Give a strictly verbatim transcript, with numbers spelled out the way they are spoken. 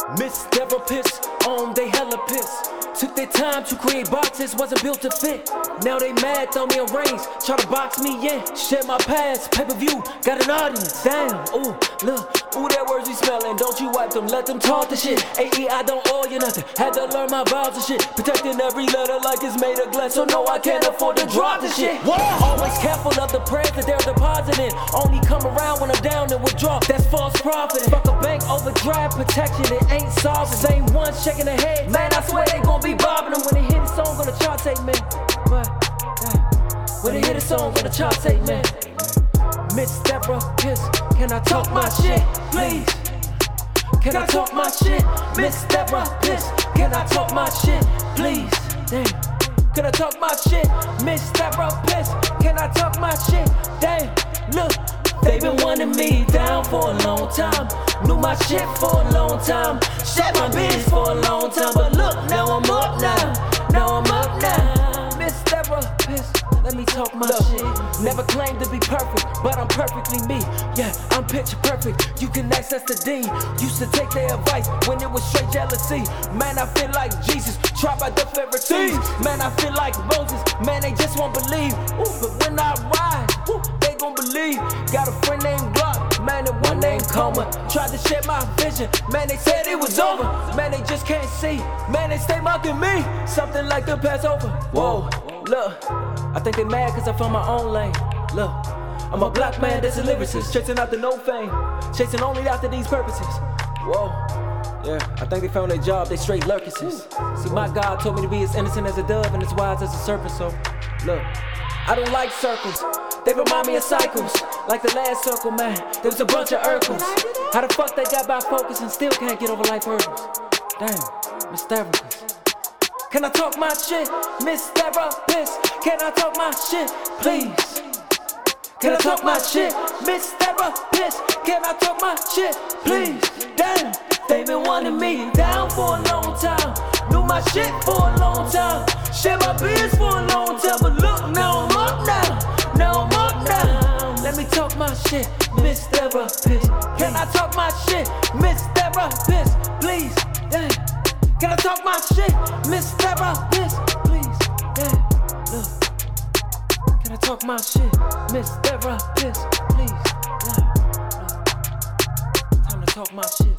Miss Therapist, on they hella piss. Took their time to create boxes, wasn't built to fit. Now they mad, throw me in rings, try to box me in. Share my past, pay-per-view, got an audience. Damn, ooh, look, ooh, that words we smellin'. Don't you wipe them, let them talk the shit. A E, I don't owe you nothing, had to learn my vowels and shit. Protecting every letter like it's made of glass, so no, I can't afford to drop the shit. Whoa. Always careful of the prayers that they're depositing. Only come around when I'm down and withdraw, that's false profiting. Fuck a bank overdraft protection, it ain't solving. Same one shaking their head, man, I swear they gon' be bobbing them when they hit a song on the chart, say man. What? When they hit a song on the chart, say man. Miss Therapist, can I talk my shit, please? Can I talk my shit? Miss Therapist, can I talk my shit, please? Damn. Can I talk my shit? Miss Therapist, can I talk my shit? Damn. Look, they been wanting me down for a long time. Knew my shit for a long time. Shut my biz for a long time. But look, now I'm up now. Now I'm up now. Miss Therapist, let me talk my look, shit. Never claimed to be perfect, but I'm perfectly me. Yeah, I'm picture perfect. You can access the dean. Used to take their advice when it was straight jealousy. Man, I feel like Jesus, tried by the Pharisees. Man, I feel like Moses. Man, they just won't believe. Ooh, but when I ride, ooh, they gon' believe. Got a friend named Glock, man, and one named Coma. Tried to share my vision, man, they said it was over. Man, they just can't see. Man, they stay mocking me. Something like the Passover. Whoa, look, I think they mad cause I found my own lane. Look, I'm a black man that's a lyricist, chasing after no fame, chasing only after these purposes. Whoa, yeah, I think they found their job, they straight lurkises. See, my God told me to be as innocent as a dove and as wise as a serpent, so look, I don't like circles, they remind me of cycles. Like the last circle, man, there was a bunch of Urkels. How the fuck they got by focus and still can't get over life hurdles? Damn, Miss Therapist, can I talk my shit? Miss Therapist, can I talk my shit, please? Can I talk my shit? Miss Therapist, can I talk my shit, please? Damn, they been wanting me down for a long time. Knew my shit for a long time. Share my biz for a long time. But look, now I'm up now. Now I'm up now. Let me talk my shit, Miss Therapist. Can I talk my shit, Miss Therapist, please? Damn. Can I talk my shit, Miss Therapist, please? Damn. Look. Can I talk my shit, Miss Therapist, please? Damn. Look. Time to talk my shit.